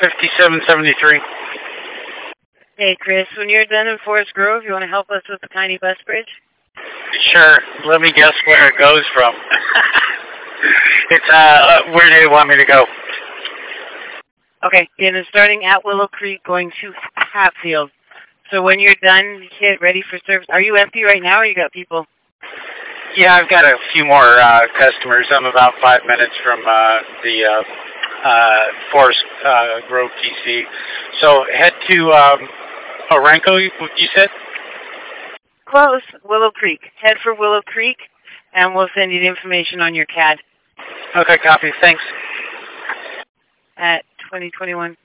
5773. Hey, Chris, when you're done in Forest Grove, you want to help us with the tiny bus bridge? Sure. Let me guess where it goes from. It's, where do you want me to go? Okay, and it's starting at Willow Creek going to Hatfield. So when you're done, get ready for service. Are you empty right now or you got people? Yeah, I've got a few more customers. I'm about 5 minutes from the Forest Grove TC. So head to Orenco, you said? Close. Willow Creek. Head for Willow Creek, and we'll send you the information on your CAD. Okay, copy. Thanks. At 2021.